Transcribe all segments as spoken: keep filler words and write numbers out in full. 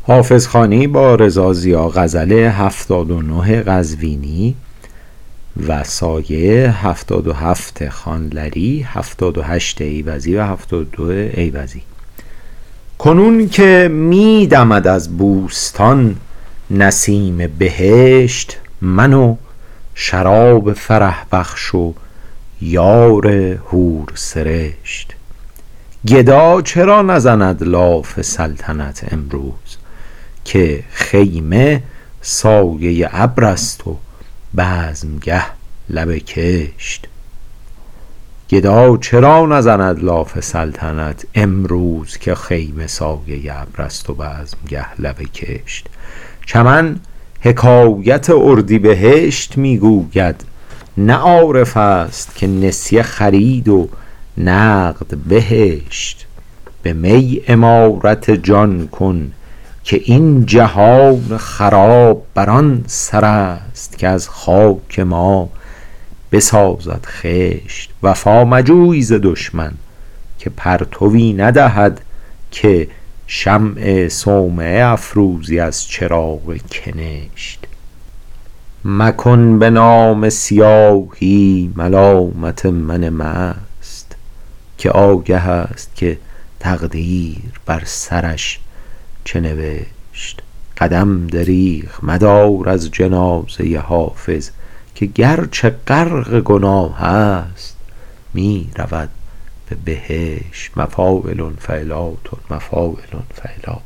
حافظ خانی با رضا ضیا غزل هفتاد و نه قزوینی و سایه هفتاد و هفت خانلری، هفتاد و هشت ایوزی و هفتاد و دو ایوزی. کنون که می دمد از بوستان نسیم بهشت، من و شراب فرح بخش و یار حور سرشت. گدا چرا نزند لاف سلطنت امروز، که خیمه سایه ابر است و بزمگه لب کشت. گدا چرا نزند لاف سلطنت امروز، که خیمه سایه ابر است و بزمگه لب کشت. چمن حکایت اردیبهشت می گوید، نه عارف است که نسیه خرید و نقد بهشت. به می امارت جان کن که این جهان خراب بر آن سر است، که از خاک ما بسازد خشت. وفا مجوی ز دشمن که پرتوی ندهد، که شمع صومعه افروزی از چراغ کنشت. مکن به نام سیاهی ملامت من مست، که آگه است که تقدیر بر سرش چه نوشت. قدم دریغ مدار از جنازه حافظ، که گرچه غرق گناه است می رود به بهشت. مفاعل فعلات مفاعل فعلات.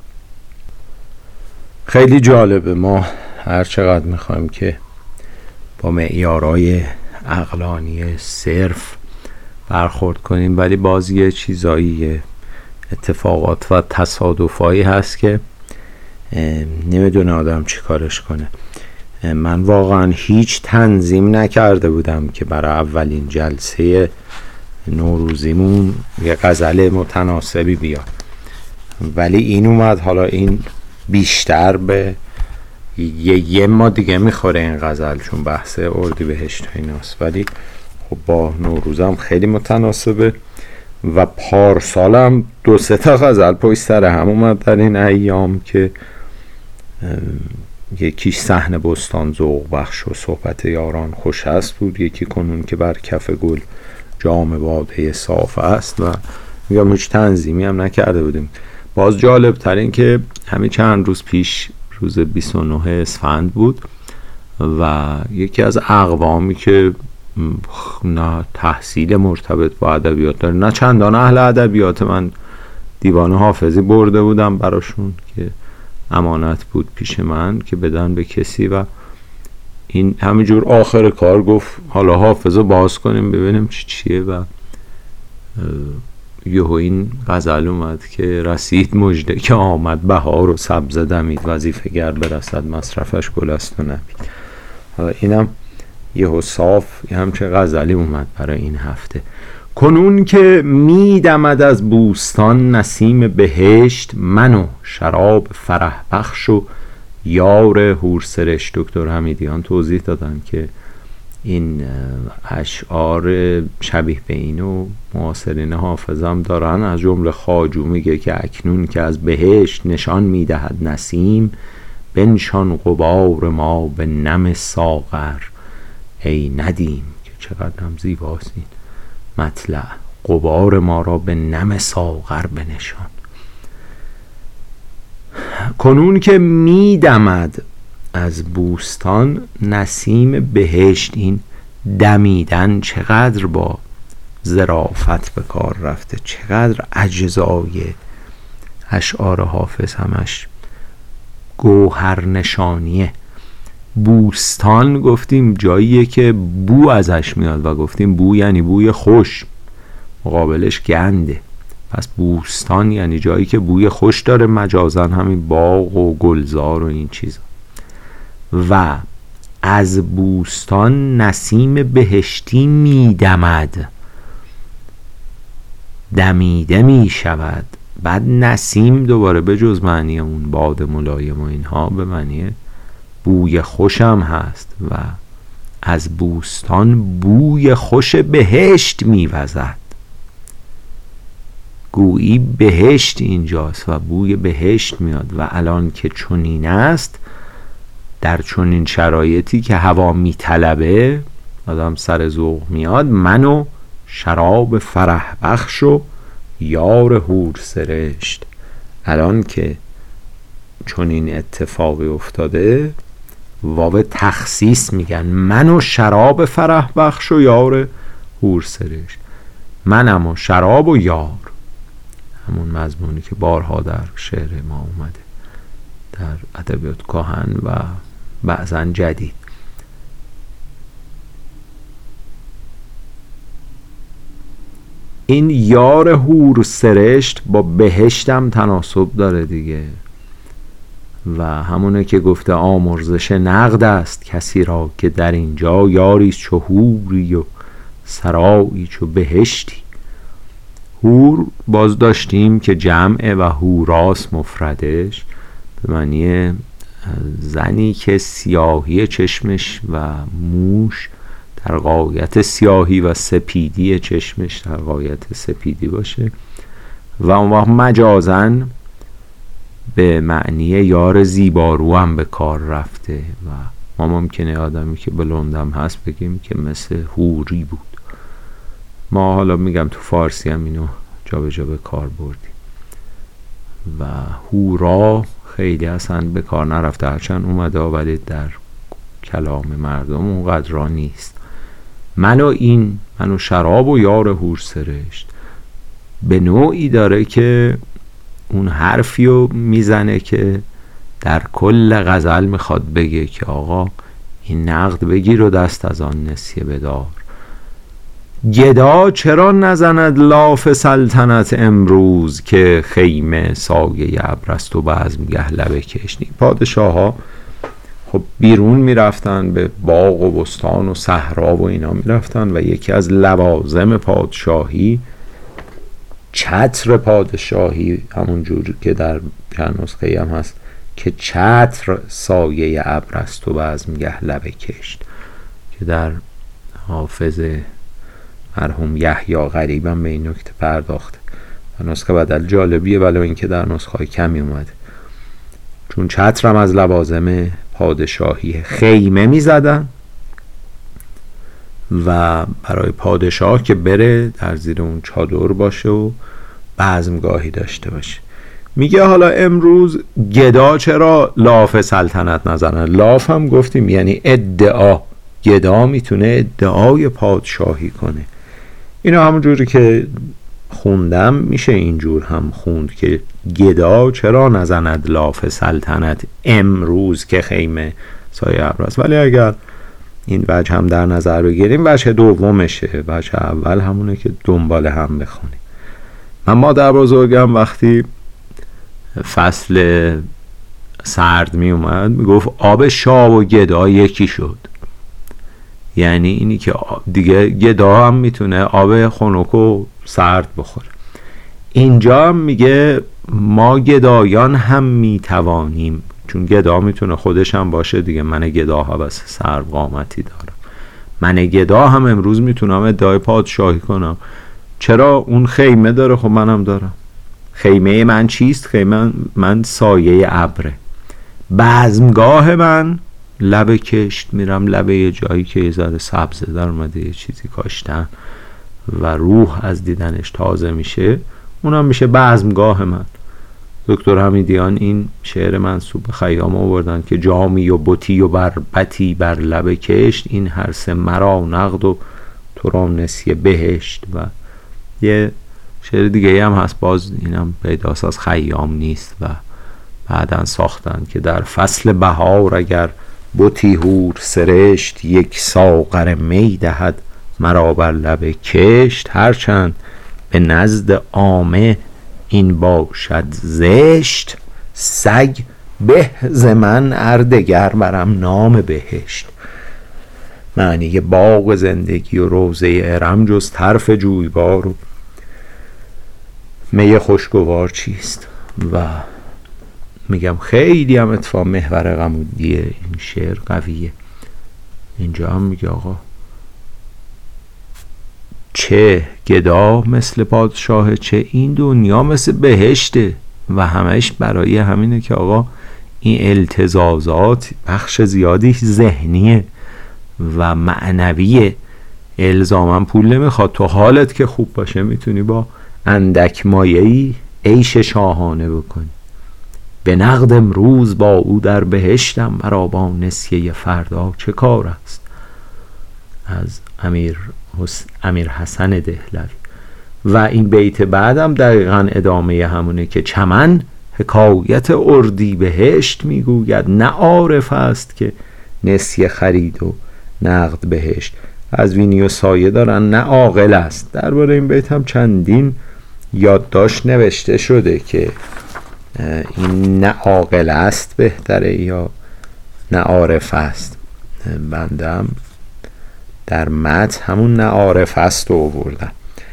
خیلی جالبه، ما هر چقدر میخوایم که با معیارهای عقلانی صرف برخورد کنیم، ولی باز یه چیزایی، اتفاقات و تصادفایی هست که نمیدونه آدم چی کارش کنه. من واقعا هیچ تنظیم نکرده بودم که برای اولین جلسه نوروزیمون یه غزل متناسبی بیاد، ولی این اومد. حالا این بیشتر به یه, یه ما دیگه میخوره این غزل، چون بحث اردیبهشت و ایناست، ولی خب با نوروزم خیلی متناسبه. و پارسالم دو سه تا غزل پشت سر هم اومد در این ایام، که یکیش صحن بستان ذوق بخش و صحبت یاران خوش است بود، یکی کنون که بر کف گل جام باده صاف است. و میگم هیچ تنظیمی هم نکرده بودیم. باز جالب تر این که همین چند روز پیش روز بیست و نه اسفند بود و یکی از اقوامی که نه تحصیل مرتبط با ادبیات داره نه چندان اهل ادبیات، من دیوان حافظی برده بودم براشون که امانت بود پیش من که بدن به کسی، و این همینجور آخر کار گفت حالا حافظو باز کنیم ببینیم چی چیه. و یهو این غزل اومد که رسید مژده که آمد بهار و سبزه دمید، وظیفه گر برسد مصرفش گل است و نبید. حالا اینم یهو صاف یه همچه غزلی اومد برای این هفته. کنون که می دمد از بوستان نسیم بهشت، من و شراب فرح بخش و یار حور سرشت. دکتر حمیدیان توضیح دادن که این اشعار شبیه به اینو معاصرین حافظ هم دارن. از جمله خواجو میگه که اکنون که از بهشت نشان میدهد نسیم، بنشان غبار ما به نم ساغر ای ندیم. که چقدر هم زیباست این مطلع، غبار ما را به نم ساغر بنشان. کنون که می دمد از بوستان نسیم بهشت، این دمیدن چقدر با ظرافت به کار رفته، چقدر اجزای اشعار حافظ همش گوهر نشانیه. بوستان گفتیم جاییه که بو ازش میاد و گفتیم بو یعنی بوی خوش، مقابلش گنده. پس بوستان یعنی جایی که بوی خوش داره، مجازن همین باغ و گلزار و این چیزا. و از بوستان نسیم بهشتی میدمد، دمیده میشود. بعد نسیم دوباره به جز معنی اون باد ملایم و اینها به معنی بوی خوشم هست، و از بوستان بوی خوش بهشت میوزد. گویی بهشت اینجاست و بوی بهشت میاد و الان که چنین است، در چنین شرایطی که هوا میطلبه، آدم سر ذوق میاد، من و شراب فرح بخش و یار حور سرشت. الان که چنین اتفاقی افتاده، واو تخصیص میگن، من و شراب فرح بخش و یار حور سرشت. منم و شراب و یار، همون مضمونی که بارها در شعر ما اومده، در ادبیات کهن و بعضا جدید. این یار حور سرشت با بهشتم تناسب داره دیگه، و همونه که گفته آمرزش نقد است کسی را که در اینجا یاری چو حوری و سرایی چو بهشتی. حور باز داشتیم که جمع و حوراس مفردش به معنی زنی که سیاهی چشمش و موش در غایت سیاهی و سپیدی چشمش در غایت سپیدی باشه، و اون وقت مجازن به معنی یار زیبارو هم به کار رفته و ما ممکنه آدمی که بلندم هست بگیم که مثل حوری بود. ما حالا میگم تو فارسی هم اینو جا به جا به کار بردیم و حورا خیلی اصلا به کار نرفته، هرچند اومده ولی در کلام مردم اونقدر نیست. من و این من و شراب و یار حور سرشت به نوعی داره که اون حرفیو میزنه که در کل غزل میخواد بگه که آقا این نقد بگیر و دست از آن نسیه بدار. گدا چرا نزند لاف سلطنت امروز که خیمه سایه ابرست و بزمگه لب کشنی. پادشاه ها خب بیرون میرفتن به باغ و بستان و صحرا و اینا میرفتن و یکی از لوازم پادشاهی چتر پادشاهی، همون جور که در نسخه هم هست که چتر سایه ابرست و بزمگه لب کشت، که در حافظ مرحوم یحیی غریبم به این نکته پرداخته و نسخه بدل جالبیه، ولی اینکه در نسخه های کمی اومده. چون چترم از لوازم پادشاهی، خیمه می زدن و برای پادشاه که بره در زیر اون چادر باشه و بزمگاهی داشته باشه. میگه حالا امروز گدا چرا لاف سلطنت نزنن؟ لاف هم گفتیم یعنی ادعا، گدا میتونه ادعای پادشاهی کنه. اینا همون جوری که خوندم میشه اینجور هم خوند که گدا چرا نزند لاف سلطنت امروز که خیمه سایه ابرست. ولی اگر این وجه هم در نظر بگیریم، وجه دومشه. وجه اول همونه که دنبال هم بخونیم. من مادر بزرگم وقتی فصل سرد می اومد میگفت آب شاه و گدا یکی شد، یعنی اینی که دیگه گدا هم میتونه آب خنک و سرد بخوره. اینجا هم میگه ما گدایان هم میتوانیم، چون گدا میتونه خودش هم باشه دیگه، من گدا ها بس سرو قامتی دارم، من گدا هم امروز میتونم ادعای پادشاهی کنم. چرا؟ اون خیمه داره، خب منم دارم. خیمه من چیست؟ خیمه من سایه ابره. بزمگاه من لب کشت، میرم لب یه جایی که یه ذره سبزه در اومده، یه چیزی کاشتن و روح از دیدنش تازه میشه، اونم میشه بزمگاه من. دکتر حمیدیان این شعر منسوب به خیام آوردن که جامی و بتی و بربتی بر لب کشت، این هر سه مرا نقد و تو را نسیه بهشت. و یه شعر دیگه هم هست، باز اینم پیداست، از خیام نیست و بعدن ساختن که در فصل بهار اگر بتی حور سرشت، یک ساغر می دهد مرا بر لب کشت. هرچند به نزد عامه این باشد زشت، سگ به ز من اردگر برم نام بهشت. معنی باغ زندگی و روضه ارم جز طرف جویبار و می خوشگوار چیست. و میگم خیلی هم اتفاق محور غمودیه این شعر قویه. اینجا هم میگه آقا چه گدا مثل پادشاه، چه این دنیا مثل بهشته و همش برای همینه که آقا این التزازات بخش زیادی ذهنیه و معنویه، الزاما پول نمیخواد. تو حالت که خوب باشه میتونی با اندک مایه‌ای عیش شاهانه بکنی. به نقد امروز با او در بهشتم، مرا با نسیه فردا چه کار است. از امیر, حس... امیر حسن دهلوی. و این بیت بعدم دقیقا ادامه همونه که چمن حکایت اردی بهشت میگوید، نه عارف است که نسیه خرید و نقد بهشت. از وینی و سایه دارن نه عاقل است. درباره این بیت هم چندین یادداشت نوشته شده که این نه عاقل است بهتره یا نه عارف است. بندم در متن همون نه عارف است رو آوردن.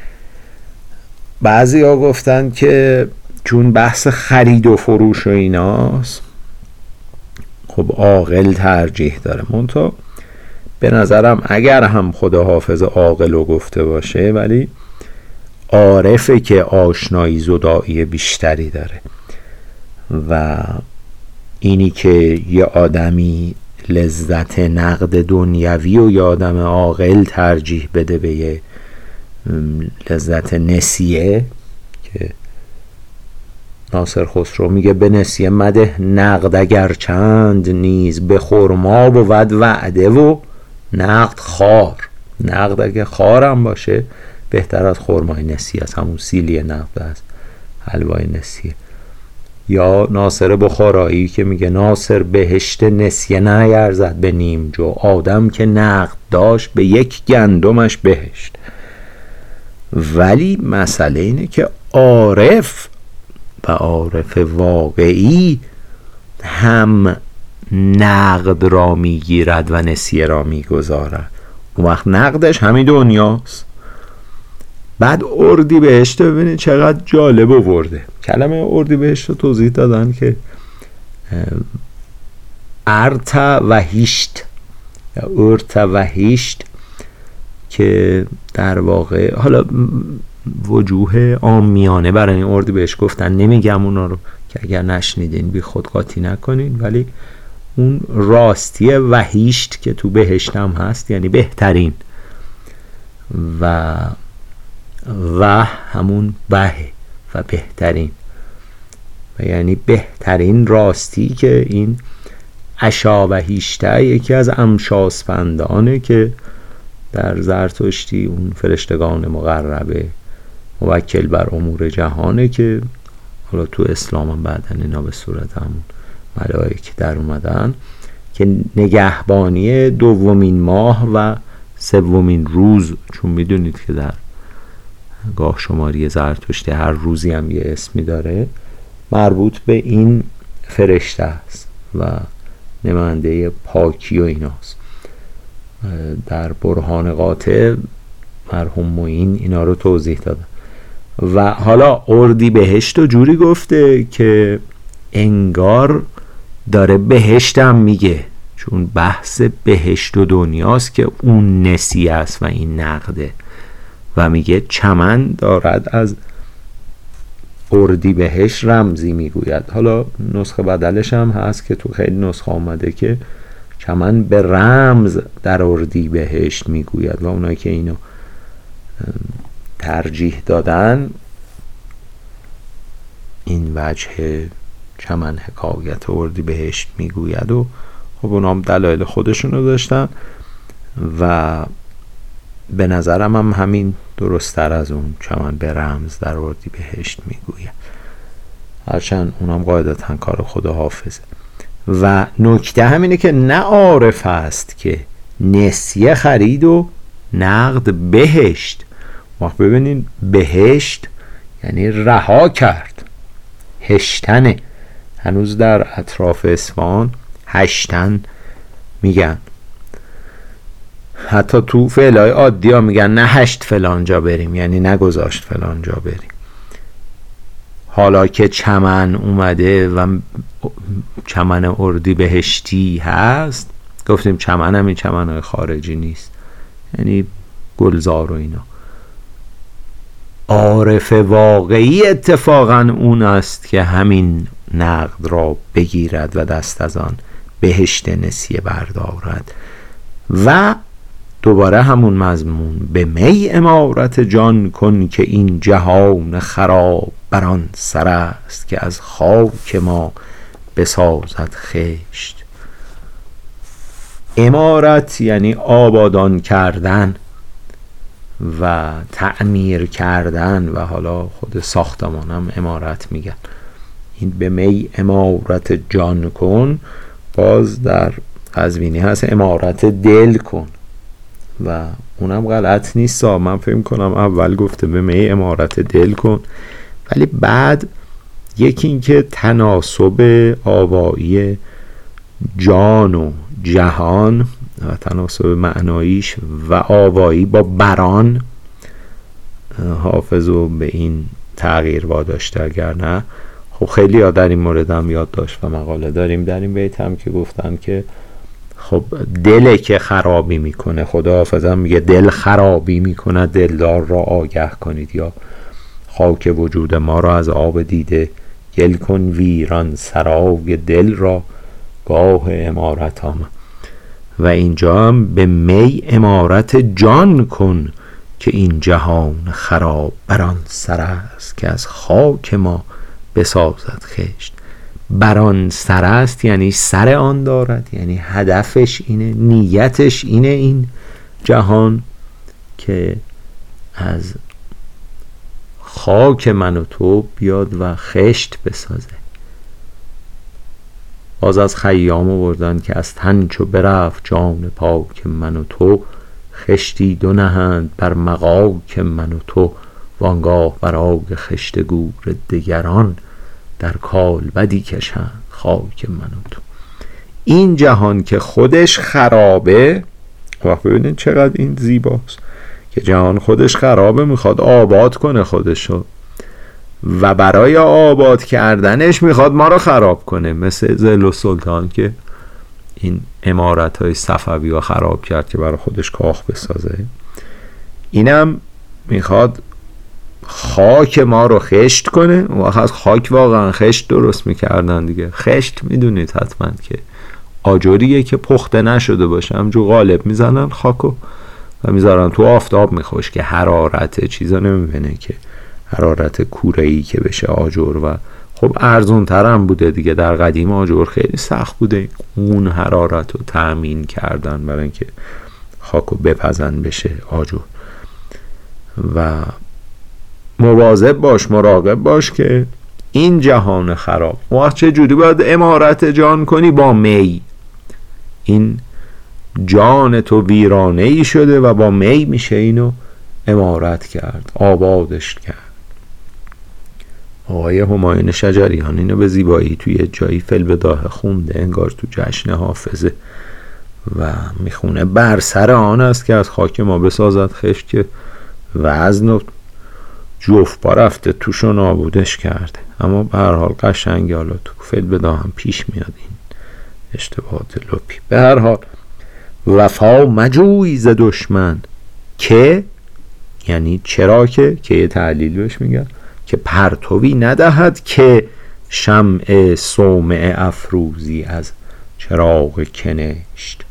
بعضی ها گفتن که چون بحث خرید و فروش و ایناست خب عاقل ترجیح داره. منتها به نظرم اگر هم خدا حافظ عاقل رو گفته باشه ولی عارفه که آشنایی زدایی بیشتری داره و اینی که یه آدمی لذت نقد دنیوی و یه آدم عاقل ترجیح بده به یه لذت نسیه که ناصر خسرو میگه به نسیه مده نقد اگر چند نیز، به خرما بود وعده و نقد خار. نقد اگه خارم باشه بهتر از خرمای نسیه است، همون سیلی نقد است، حلوای نسیه. یا ناصر بخارایی که میگه ناصر بهشت نسیه نیرزد به نیم جو، آدم که نقد داشت به یک گندمش بهشت. ولی مسئله اینه که عارف و عارف واقعی هم نقد را میگیرد و نسیه را میگذارد. اون وقت نقدش همین دنیاست. بعد اردی بهشت ببینید چقدر جالب آورده. کلمه اردی بهشت رو توضیح دادن که ارت و هیشت یا ارت و هیشت که در واقع حالا وجوه عامیانه برای این اردی بهشت گفتن، نمیگم اونا رو که اگر نشنیدین بی خود قاطی نکنین، ولی اون راستی وحیشت که تو بهشت هم هست یعنی بهترین و و همون به و بهترین و یعنی بهترین راستی که این اشابهیشته یکی از امشاسپندانه که در زرتشتی اون فرشتگان مقربه موکل بر امور جهانه که حالا تو اسلام هم بعدن اینا به صورت همون ملائکه در اومدن که نگهبانی دومین ماه و سومین روز، چون میدونید که در گاه شماری زرتشتی هر روزی هم یه اسمی داره، مربوط به این فرشته است و نماینده پاکی و ایناست. در برهان قاطع مرحوم معین اینا رو توضیح دادن. و حالا اردی بهشت و جوری گفته که انگار داره بهشت هم میگه، چون بحث بهشت و دنیاست که اون نسیه است و این نقده و میگه چمن دارد از اردی بهشت رمزی میگوید. حالا نسخه بدلش هم هست که تو خیلی نسخه آمده که چمن به رمز در اردی بهشت میگوید و اونایی که اینو ترجیح دادن این وجه چمن حکایت اردی بهشت میگوید و خب اونا هم دلایل خودشونو داشتن و به نظرم هم همین درست تر از اون چمن به رمز در اردی بهشت میگوید، هرچند اونم قاعدتاً کار خدا حافظه. و نکته همینه که نه عارف است که نسیه خرید و نقد بهشت. وقت ببینین بهشت یعنی رها کرد، هشتنه. هنوز در اطراف اصفهان هشتن میگن، حتی تو فعلای عادی ها میگن نه هشت فلان جا بریم، یعنی نگذاشت فلان جا بریم. حالا که چمن اومده و چمن اردی بهشتی هست، گفتیم چمن هم این چمنهای خارجی نیست، یعنی گلزار و اینا، عارف واقعی اتفاقا اون است که همین نقد را بگیرد و دست از آن بهشت نسیه بردارد. و دوباره همون مضمون: به می امارت جان کن که این جهان خراب بران سر است که از خاک ما بسازد خشت. امارت یعنی آبادان کردن و تعمیر کردن و حالا خود ساختمان هم امارت میگن. این به می امارت جان کن باز در قزوینی هست امارت دل کن و اونم غلط نیست. من فکر کنم اول گفته به می امارت دل کن، ولی بعد یکی این که تناسب آوایی جان و جهان و تناسب معناییش و آوایی با بران حافظو به این تغییر واداشته، اگر نه خب خیلی ها در این مورد هم یاد داشت و مقاله داریم در این بیت هم که گفتن که خب دله که خرابی میکنه، خدا حافظ هم میگه دل خرابی میکنه دلدار را آگه کنید، یا خاک وجود ما را از آب دیده گل کن ویران سرای دل را گاه امارت آمد. و اینجا هم به می امارت جان کن که این جهان خراب بران سر است که از خاک ما بسازد خشت. بران سر است یعنی سر آن دارد، یعنی هدفش اینه، نیتش اینه این جهان که از خاک من و تو بیاد و خشت بسازه. باز از خیام آوردن که از تن چو برفت جان پاک من و تو خشتی دو نهند بر مغاک من و تو وانگاه بر آگ خشت گور دگران در کالبدی کشند خاک من و تو. این جهان که خودش خرابه، وقت ببینید چقدر این زیباست که جهان خودش خرابه، میخواد آباد کنه خودشو و برای آباد کردنش میخواد ما رو خراب کنه، مثل ذل و سلطان که این امارت های صفوی رو خراب کرد که برای خودش کاخ بسازه. اینم میخواد خاک ما رو خشت کنه. وقت خاک واقعا خشت درست میکردن دیگه. خشت میدونید حتما که آجریه که پخته نشده باشه، همجور غالب میزنن خاکو و میذارن تو آفتاب میخوش که حرارت چیزا نمیبینه، که حرارت کوره‌ای که بشه آجر. و خب ارزون تر هم بوده دیگه، در قدیم آجر خیلی سخت بوده اون حرارت رو تأمین کردن برای اینکه خاکو بپزن بشه آجر. و مواظب باش، مراقب باش که این جهان خراب وقت چه جوری باید امارت جان کنی؟ با می. این جان تو ویرانه ای شده و با می میشه اینو امارت کرد، آبادش کرد. آقای همایون شجریان اینو به زیبایی توی جایی فی‌البداهه خونده، انگار تو جشن حافظه و میخونه بر سر آن است که از خاک ما بسازد خشت که وزن و جفت با رفته توشو نابودش کرده. اما به هر حال قشنگی، حالا تو فی‌البداهه هم پیش میاد این اشتباهات لپی. به هر حال وفا مجوی ز دشمن که، یعنی چرا که که یه تعلیل بهش میگن که پرتوی ندهد که شمع صومعه افروزی از چراغ کنشت.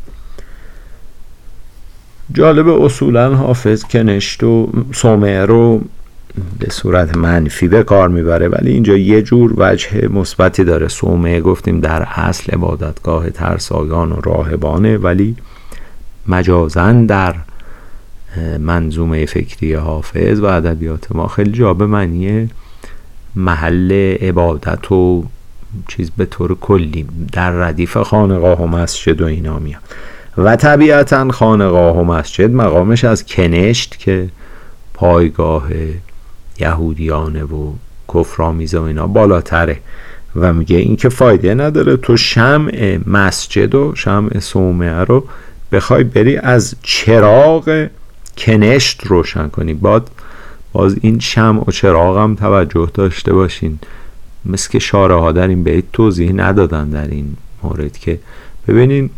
جالب، اصولا حافظ کنشت و صومعه رو به صورت منفی به کار میبره، ولی اینجا یه جور وجه مثبتی داره. صومعه گفتیم در اصل عبادتگاه ترسایان و راهبانه، ولی مجازن در منظومه فکری حافظ و ادبیات ما خیلی جا به معنی محل عبادت و چیز به طور کلی در ردیف خانقاه و مسجد و اینا میاد. و طبیعتا خانقاه و مسجد مقامش از کنشت که پایگاه یهودیانه و کفرآمیزه و اینا بالاتره و میگه این که فایده نداره تو شمع مسجد و شمع صومعه رو بخوای بری از چراغ کنشت روشن کنی. بعد باز این شمع و چراغ هم توجه داشته باشین، مثل که شارع ها در این بیت توضیح ندادن در این مورد، که ببینین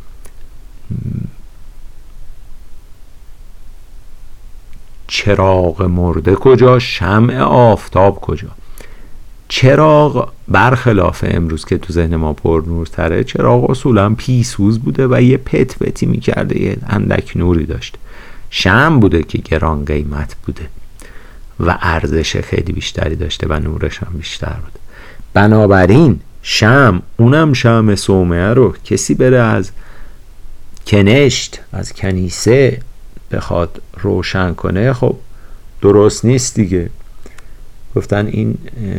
چراغ مرده کجا، شمع آفتاب کجا. چراغ برخلاف امروز که تو ذهن ما پر نورتره، چراغ اصولا پیسوز بوده و یه پت پتی میکرده، یه اندک نوری داشته. شمع بوده که گران قیمت بوده و ارزش خیلی بیشتری داشته و نورش هم بیشتر بوده. بنابراین شمع، اونم شمع صومعه رو کسی بره از کنشت، از کنیسه بخواد روشن کنه، خب درست نیست دیگه. گفتن این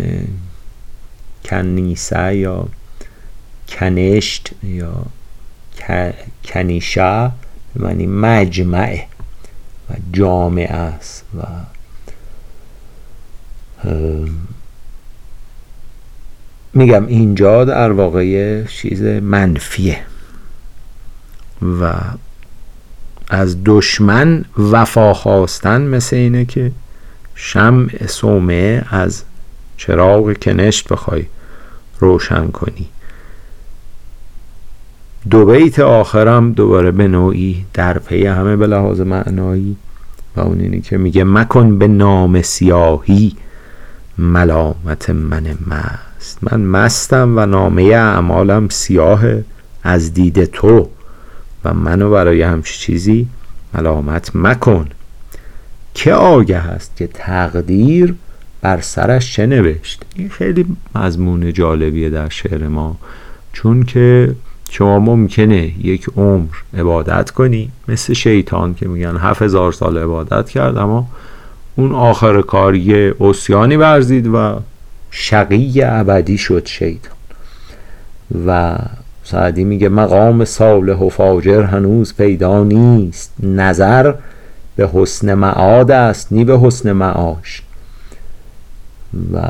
کنیسه یا کنشت یا کنیشه به معنی مجمعه و جامعه است و میگم اینجا در واقع چیز منفیه و از دشمن وفا خواستن مثل اینه که شمع صومعه از چراغ کنشت بخوای روشن کنی. دو بیت آخرم دوباره به نوعی در پی همه به لحاظ معنایی و اون اینی که میگه مکن به نام سیاهی ملامت من مست. من مستم و نامه اعمالم سیاه از دید تو و منو برای همچی چیزی ملامت مکن. که آگه است که تقدیر بر سرش چه نوشت. این خیلی مضمون جالبیه در شعر ما، چون که شما ممکنه یک عمر عبادت کنی مثل شیطان که میگن هفت هزار سال عبادت کرد، اما اون آخر کار یه عصیانی ورزید و شقی ابدی شد شیطان. و سعدی میگه مقام صالح و فاجر هنوز پیدا نیست، نظر به حسن معاد است نی به حسن معاش. و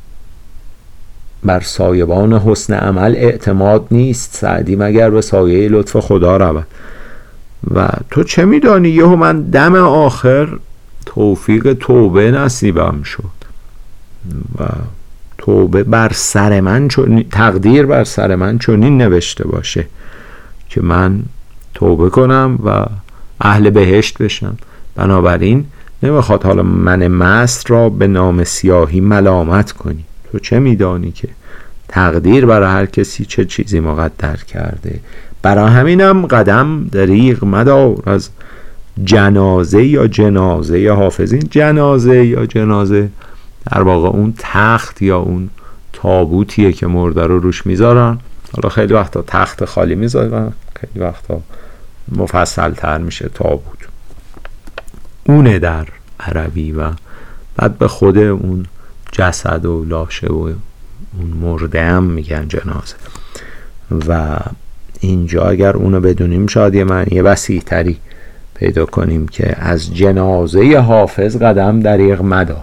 بر سایبان حسن عمل اعتماد نیست، سعدی مگر به سایه لطف خدا رود. و تو چه میدانی یهو من دم آخر توفیق توبه نصیبم شد و توبه بر سر من چون تقدیر بر سر من چنین نوشته باشه که من توبه کنم و اهل بهشت بشم. بنابراین نمیخواد حالا من مست را به نام سیاهی ملامت کنی. تو چه میدانی که تقدیر برای هر کسی چه چیزی مقدر کرده. برای همینم قدم دریغ مدار از جنازه یا جنازه حافظین. جنازه یا جنازه در واقع اون تخت یا اون تابوتیه که مرده رو روش میذارن. حالا خیلی وقتا تخت خالی میذارن، خیلی وقتا مفصل تر میشه تابوت. اونه در عربی و بعد به خود اون جسد و لاشه و اون مرده هم میگن جنازه. و اینجا اگر اونو بدونیم شاید یه معنی وسیع تری پیدا کنیم که از جنازه حافظ قدم دریغ مدار.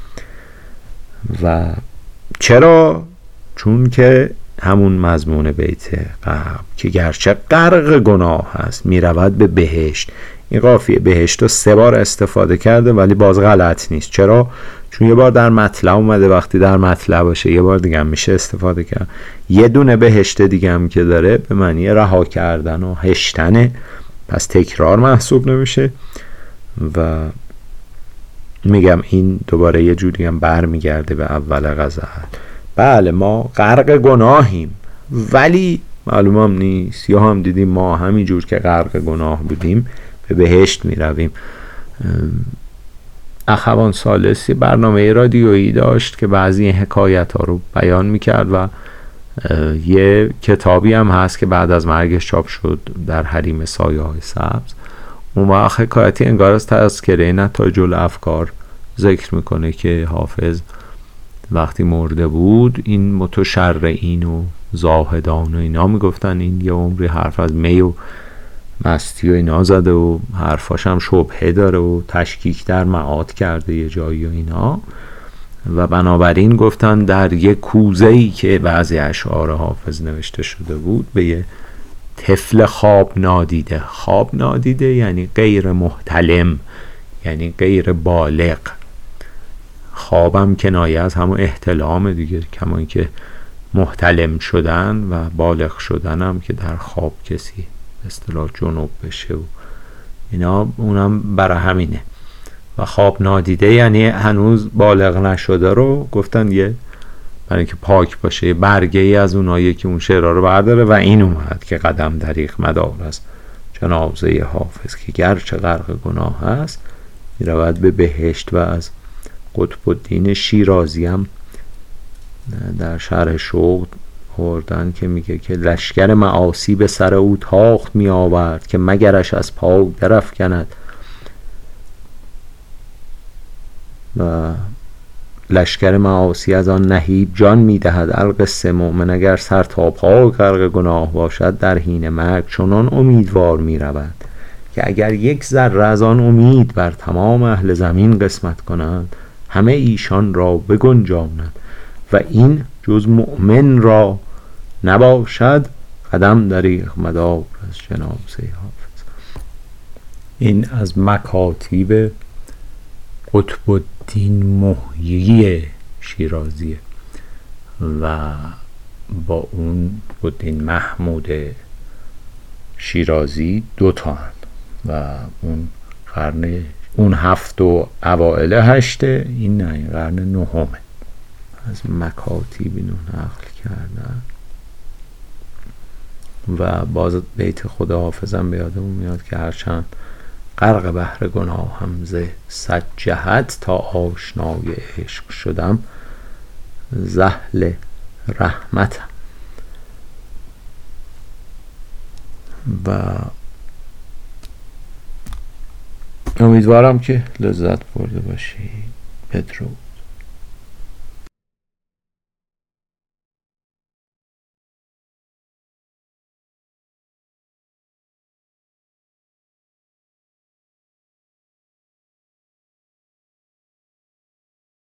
و چرا؟ چون که همون مضمون بیت قبل که گرچه غرق گناه هست میرود به بهشت. این قافیه بهشت رو سه بار استفاده کرده ولی باز غلط نیست. چرا؟ چون یه بار در مطلع اومده، وقتی در مطلع باشه یه بار دیگه هم میشه استفاده کرد. یه دونه بهشت دیگه هم که داره به معنی رها کردن و هشتنه، پس تکرار محسوب نمیشه. و میگم این دوباره یه جوری هم بر میگرده به اول غزل. بله ما غرق گناهیم ولی معلوم هم نیست، یا هم دیدیم ما همین جور که غرق گناه بودیم به بهشت میرویم. اخوان ثالثی برنامه رادیویی داشت که بعضی این حکایت ها رو بیان میکرد و یه کتابی هم هست که بعد از مرگش چاپ شد در حریم سایه های سبز. اون وقت حکایتی انگار از تذکره نتایج الافکار ذکر میکنه که حافظ وقتی مرده بود این متشرعین و زاهدان و اینا میگفتن این یه عمری حرف از می و مستی و اینا زده و حرفاش هم شبهه داره و تشکیک در معاد کرده یه جایی و اینا. و بنابراین گفتن در یه کوزه‌ای که بعضی اشعار حافظ نوشته شده بود به یه طفل خواب نادیده. خواب نادیده یعنی غیر محتلم، یعنی غیر بالغ. خوابم کنایه از همون احتلام دیگه، کما اینکه محتلم شدن و بالغ شدن هم که در خواب کسی به اصطلاح جنوب بشه و اینا، اونم برای همینه. و خواب نادیده یعنی هنوز بالغ نشده رو گفتن یه برای اینکه پاک باشه یه برگه ای از اونایی که اون شعرها رو برداره و این اومد که قدم دریغ مدار است جنازه حافظ که گرچه غرق گناه است میرود به بهشت. و از قطب الدین شیرازی هم در شرح شوق آوردن که میگه که لشکر معاصی به سر او تاخت می آورد که مگرش از پای درافکند و لشکر معاصی از آن نهیب جان میدهد. القصه مؤمن اگر سر تا پا غرق گناه باشد در حین مرگ چنان امیدوار میرود که اگر یک ذره از آن امید بر تمام اهل زمین قسمت کنند همه ایشان را بگنجاند و این جز مؤمن را نباشد قدم دریغ مدار از جنازه حافظ. این از مکاتیب قطب الدین محیی شیرازیه و با اون قطب الدین محمود شیرازی دو تا هن و اون قرن اون هفت و اوائل هشته این نه این قرن نهمه. از مکاتیب اینو نقل کردن و باز بیت خدا حافظم به یادمون میاد که هرچند غرق بحر گناه هم ز صد جهت تا آشنای عشق شدم زحل رحمتم. و امیدوارم که لذت برده باشی. بدرود.